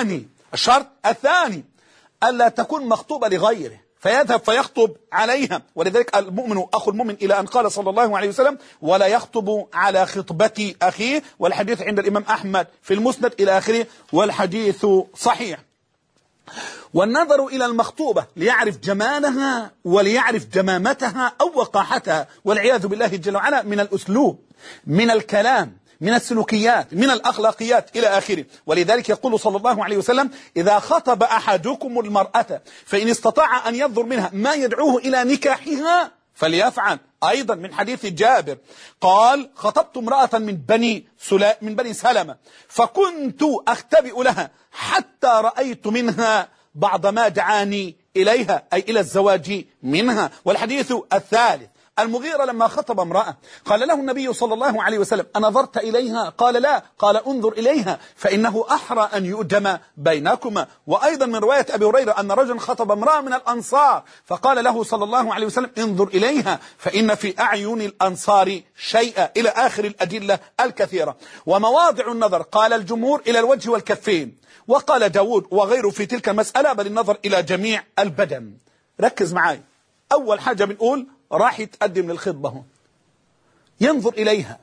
الثاني ألا تكون مخطوبة لغيره فيذهب فيخطب عليها. ولذلك المؤمن أخو المؤمن إلى أن قال صلى الله عليه وسلم ولا يخطب على خطبة أخيه. والحديث عند الإمام أحمد في المسند إلى آخره، والحديث صحيح. والنظر إلى المخطوبة ليعرف جمالها وليعرف جمامتها أو وقاحتها، والعياذ بالله جل وعلا، من الأسلوب، من الكلام، من السلوكيات، من الأخلاقيات إلى آخره. ولذلك يقول صلى الله عليه وسلم إذا خطب أحدكم المرأة فإن استطاع أن ينظر منها ما يدعوه إلى نكاحها فليفعل. أيضا من حديث جابر قال خطبت امرأة من بني سلمة فكنت أختبئ لها حتى رأيت منها بعض ما دعاني إليها، أي إلى الزواج منها. والحديث الثالث المغيرة لما خطب امرأة قال له النبي صلى الله عليه وسلم أنظرت إليها؟ قال لا. قال انظر إليها فإنه أحرى أن يؤدم بينكما. وأيضا من رواية أبي هريرة أن رجلا خطب امرأة من الأنصار فقال له صلى الله عليه وسلم انظر إليها فإن في أعين الأنصار شيئا، إلى آخر الأدلة الكثيرة. ومواضع النظر قال الجمهور إلى الوجه والكفين، وقال داود وغيره في تلك المسألة بل النظر إلى جميع البدن. ركز معي. أول حاجة بنقول راح يتقدم للخطبة، ينظر إليها.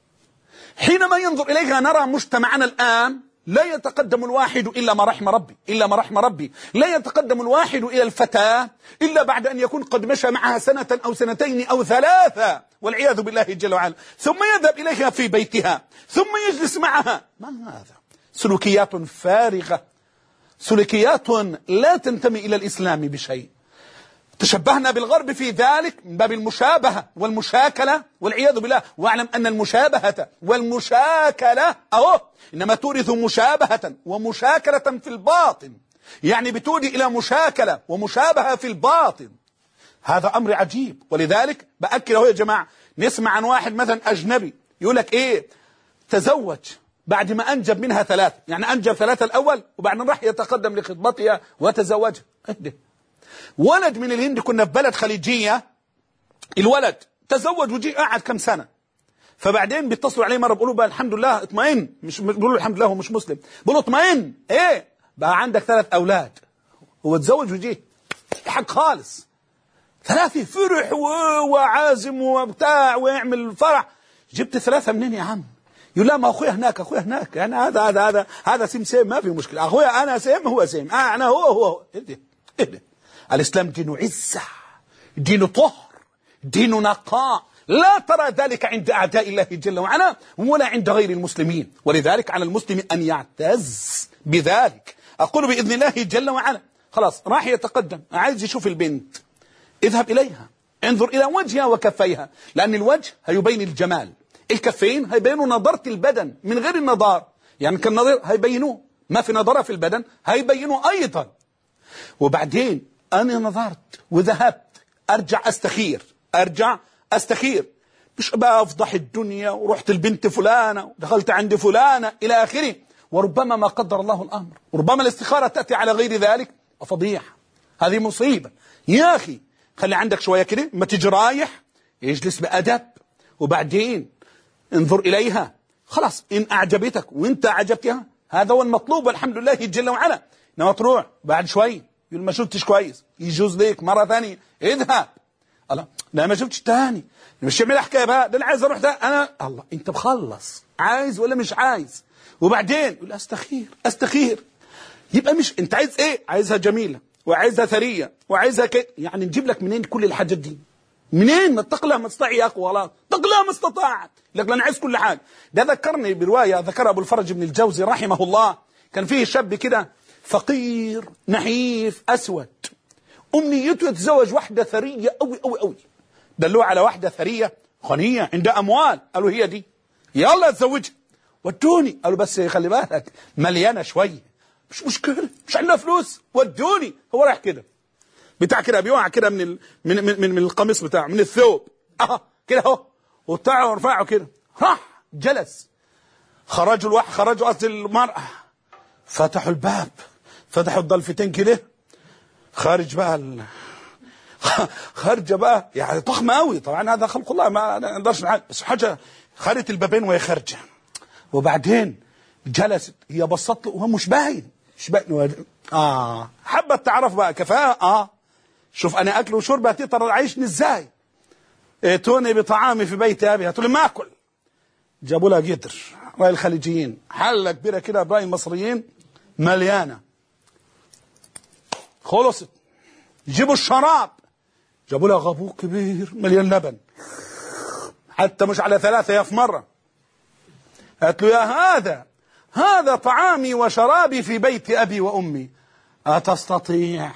حينما ينظر إليها نرى مجتمعنا الآن لا يتقدم الواحد إلا ما رحم ربي، لا يتقدم الواحد إلى الفتاة إلا بعد أن يكون قد مشى معها سنة أو سنتين أو ثلاثة والعياذ بالله جل وعلا، ثم يذهب إليها في بيتها ثم يجلس معها. ما هذا؟ سلوكيات فارغة، سلوكيات لا تنتمي إلى الإسلام بشيء. تشبهنا بالغرب في ذلك من باب المشابهة والمشاكلة والعياذ بالله. واعلم أن المشابهة والمشاكلة إنما تورث مشابهة ومشاكلة في الباطن، يعني بتودي إلى مشاكلة ومشابهة في الباطن. هذا أمر عجيب. ولذلك بأكد يا جماعة نسمع عن واحد مثلا أجنبي يقول لك إيه تزوج بعد ما أنجب منها 3، يعني أنجب 3 الأول وبعدين راح يتقدم لخطبتها وتزوجها. ولد من الهند، كنا في بلد خليجية، الولد تزوج وجي قاعد كم سنة، فبعدين بيتصلوا عليه مرة بيقولوا بقى الحمد لله اطمئن، مش بيقولوا الحمد لله هو مش مسلم، بيقولوا اطمئن ايه بقى عندك 3 أولاد. هو تزوج وجي حق خالص 3، فرح وعازم وبتاع ويعمل فرح. جبت 3 منين يا عم؟ يقول لا ما أخويا هناك، أخويا هناك، يعني هذا سيم ما في مشكلة، أخويا أنا سيم هو سيم، أنا هو إيه. الإسلام دين عزة، دين طهر، دين نقاء، لا ترى ذلك عند أعداء الله جل وعلا ولا عند غير المسلمين. ولذلك على المسلم أن يعتز بذلك. أقول بإذن الله جل وعلا خلاص راح يتقدم، عايز يشوف البنت، اذهب إليها، انظر إلى وجهها وكفيها، لأن الوجه هيبين الجمال، الكفين هيبينوا نضارة البدن من غير النضار، يعني كالنظير هيبينوه، ما في نضارة في البدن هيبينوه أيضا. وبعدين أنا نظرت وذهبت أرجع أستخير، مش بقى أفضح الدنيا ورحت البنت فلانة ودخلت عند فلانة إلى آخره، وربما ما قدر الله الأمر، وربما الاستخارة تأتي على غير ذلك، فضيحة، هذه مصيبة. يا أخي خلي عندك شوية كده، ما تجي رايح يجلس بأدب، وبعدين انظر إليها، خلاص إن أعجبتك وإنت أعجبتها هذا هو المطلوب والحمد لله جل وعلا. إنما تروح بعد شوي يقول ما شفتش كويس، يجوز ليك مرة ثانية اذهب، الله لا ما شفتش تاني، مش يعمل حكاية بقى، ده أنا عايز أروح، ده أنا الله أنت مخلص عايز ولا مش عايز؟ وبعدين يقول أستخير، يبقى مش أنت عايز إيه؟ عايزها جميلة وعايزها ثرية وعايزها كده، يعني نجيب لك منين كل الحاجات دي؟ منين؟ ما اتق الله ما استطاع يا أخو، والله اتق الله ما استطاع، لك أنا عايز كل حاجة. ده ذكرني برواية ذكرها أبو الفرج بن الجوزي رحمه الله، كان فيه شاب كده فقير نحيف أسود، أمنيته يتزوج واحدة ثرية أوي أوي أوي، دلوه على واحدة ثرية غنية عندها أموال، قالوا هي دي يلا تزوجها، ودوني، قالوا بس خلي بالك مليانة شوية، مش مشكلة مش عندنا فلوس، ودوني. هو راح كده بتاع كده بيوقع كده من القميص بتاعه، من الثوب كده اهو، وبتاعه ورفعه كده، راح جلس، خرجوا قصد المرأة، فتحوا الباب، فتحوا الضلفتين كده، خارجه بقى يعني ضخمه قوي، طبعا هذا خلق الله ما نقدرش نعمل، بس حاجه خارجه البابين وهي خارجه. وبعدين جلست هي، بصت له وهو مش باين حبت تعرف بقى كفاءه، شوف انا اكل وشرب هتقدر عايشني ازاي، ائتوني بطعامي في بيت ابي، هتقول ما اكل، جابوا لها قدر راي الخليجيين، حله كبيره كده براي المصريين مليانه، خلصت، جيبوا الشراب، جابوا لها غابوق كبير مليان لبن، حتى مش على 3 يا في مرة، قالت له يا هذا طعامي وشرابي في بيت أبي وأمي، أتستطيع؟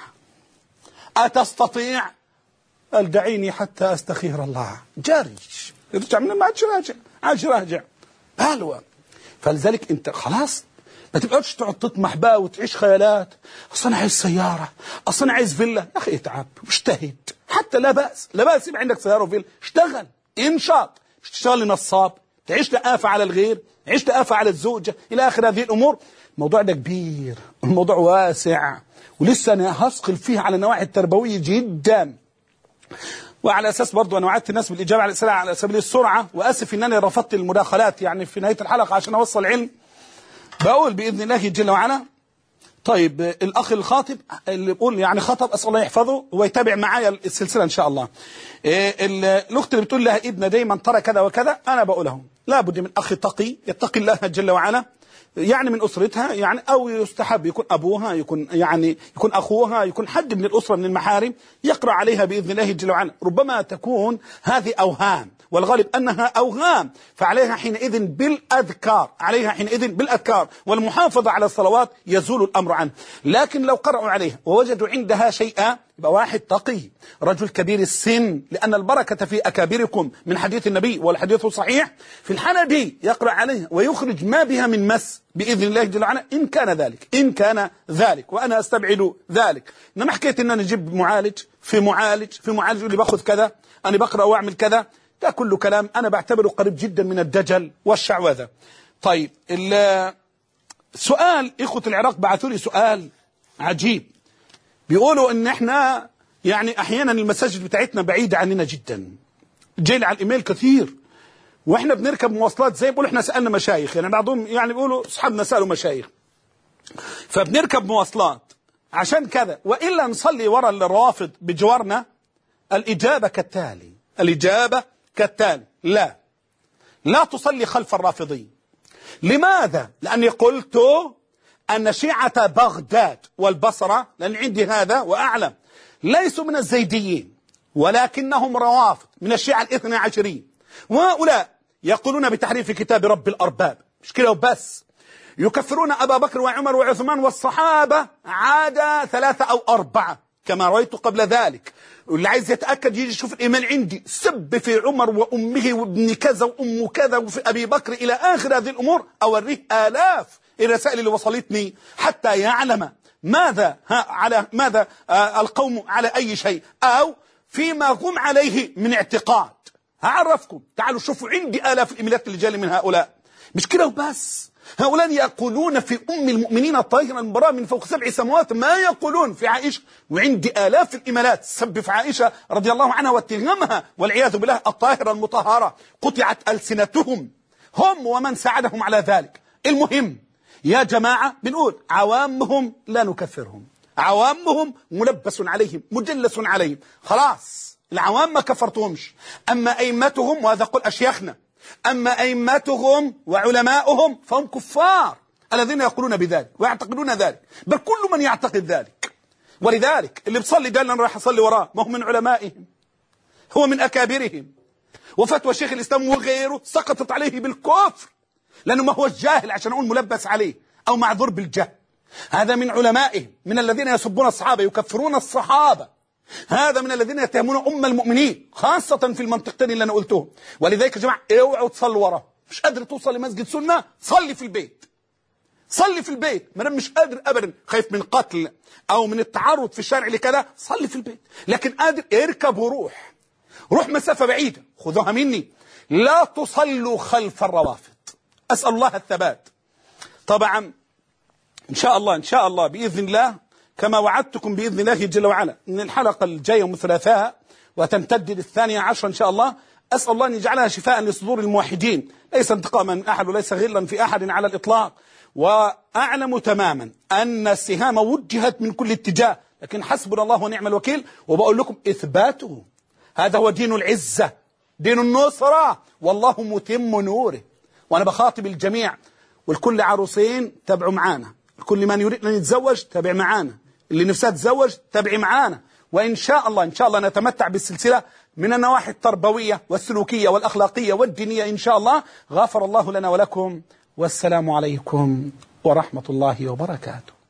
قال دعيني حتى أستخير الله، جارج يرجع من ما عادش راجع بلوى. فلذلك أنت خلاص ما تبقاش تقعد تطمح بقى وتعيش خيالات، اصل انا عايز سياره، اصل انا عايز فيلا، يا اخي اتعب واجتهد، حتى لا باس يبقى عندك سياره وفيلا، اشتغل انشاط، مش تشتغل نصاب، تعيش تآفة على الغير، تعيش تآفة على الزوجه الى اخر هذه الامور. الموضوع ده كبير، الموضوع واسع، ولسه انا هثقل فيه على النواحي التربويه جدا. وعلى اساس برضو انا وعدت الناس بالاجابه على الاسئله على سبيل السرعه، واسف انني رفضت المداخلات يعني في نهايه الحلقه عشان اوصل علم، بقول بإذن الله جل وعلا. طيب الأخ الخاطب اللي بيقول يعني خطب، أسأل الله يحفظه ويتابع معايا السلسلة إن شاء الله. الأخت اللي بتقول لها ابنها دايما ترى كذا وكذا، أنا بقول لهم لابد من أخ تقي يتقي الله جل وعلا، يعني من أسرتها، يعني أو يستحب يكون أبوها، يكون أخوها، يكون حد من الأسرة من المحارم يقرأ عليها بإذن الله جل وعلا. ربما تكون هذه أوهام، والغالب أنها أوهام، فعليها حينئذ بالأذكار والمحافظة على الصلوات يزول الأمر عنه. لكن لو قرأوا عليها ووجدوا عندها شيئا، يبقى واحد تقي رجل كبير السن، لأن البركة في أكابركم من حديث النبي والحديث صحيح، في الحالة دي يقرأ عليها ويخرج ما بها من مس بإذن الله جل وعلا، إن كان ذلك، وأنا أستبعد ذلك. إنما حكيت إن أنا نجيب معالج في معالج اللي باخذ كذا، أنا بقرأ وأعمل كذا، ده كله كلام أنا بعتبره قريب جدا من الدجل والشعوذة. طيب سؤال إخوة العراق بعثوا لي سؤال عجيب، بيقولوا إن إحنا يعني أحيانا المساجد بتاعتنا بعيدة عننا جدا، جاي على الإيميل كثير، وإحنا بنركب مواصلات زي بيقولوا إحنا سألنا مشايخ، يعني بعضهم يعني بيقولوا أصحابنا سألوا مشايخ، فبنركب مواصلات عشان كذا، وإلا نصلي وراء الروافض بجوارنا. الإجابة كالتالي، لا تصلي خلف الرافضين، لماذا؟ لأني قلت أن شيعة بغداد والبصرة، لأن عندي هذا وأعلم، ليسوا من الزيديين ولكنهم روافض من الشيعة الاثنى عشريين، وهؤلاء يقولون بتحريف كتاب رب الأرباب، مش كده وبس، يكفرون أبا بكر وعمر وعثمان والصحابة عادة 3 أو 4 كما رأيت قبل ذلك. واللي عايز يتأكد يجي يشوف الإيمان عندي، سب في عمر وأمه وابن كذا وأم كذا وفي أبي بكر إلى آخر هذه الأمور، أوريه آلاف الرسائل اللي وصلتني حتى يعلم ماذا على ماذا القوم على أي شيء، أو فيما هم عليه من اعتقاد. هعرفكم، تعالوا شوفوا عندي آلاف الإيميلات اللي جالي من هؤلاء. مش كده وبس، هؤلاء يقولون في أم المؤمنين الطاهرة المبرأة من فوق 7 سماوات ما يقولون في عائشة، وعندي آلاف الإيميلات سب في عائشة رضي الله عنها واتهامها والعياذ بالله الطاهرة المطهرة، قطعت ألسنتهم هم ومن ساعدهم على ذلك. المهم يا جماعة بنقول عوامهم لا نكفرهم، عوامهم ملبس عليهم مجلس عليهم، خلاص العوام ما كفرتهمش. أما أئمتهم، وهذا قول أشياخنا، أما أئمتهم وعلماؤهم فهم كفار الذين يقولون بذلك ويعتقدون ذلك، بل كل من يعتقد ذلك. ولذلك اللي بصلي ده اللي أنا راح أصلي وراه ما هو من علمائهم، هو من أكابرهم، وفتوى شيخ الإسلام وغيره سقطت عليه بالكفر، لأنه ما هو الجاهل عشان أقول ملبس عليه أو معذور بالجهل. هذا من علمائهم، من الذين يسبون الصحابة يكفرون الصحابة، هذا من الذين يتهمون أم المؤمنين خاصة في المنطقتين اللي أنا قلتهم. ولذلك يا جماعة اوعوا تصلوا وراه، مش قادر توصل لمسجد سنة صلي في البيت، صلي في البيت، ما دام مش قادر أبدا، خايف من قتل أو من التعرض في الشارع لكذا صلي في البيت، لكن قادر اركب وروح، روح مسافة بعيدة، خذوها مني، لا تصلوا خلف الروافض. أسأل الله الثبات. طبعا إن شاء الله بإذن الله كما وعدتكم بإذن الله جل وعلا من الحلقة الجاية يوم الثلاثاء وتمتد لل12 إن شاء الله، أسأل الله أن يجعلها شفاء لصدور الموحدين، ليس انتقاما من أحد وليس غلا في أحد على الإطلاق. وأعلم تماما أن السهام وجهت من كل اتجاه، لكن حسبنا الله ونعم الوكيل. وبقول لكم إثباته، هذا هو دين العزة، دين النصرة، والله متم نوره. وأنا بخاطب الجميع، والكل عروسين تابعوا معانا، الكل من يريد أن يتزوج تابع معانا، اللي نفسها تتزوج تابعي معانا. وإن شاء الله نتمتع بالسلسلة من النواحي التربوية والسلوكية والأخلاقية والدينية إن شاء الله. غفر الله لنا ولكم، والسلام عليكم ورحمة الله وبركاته.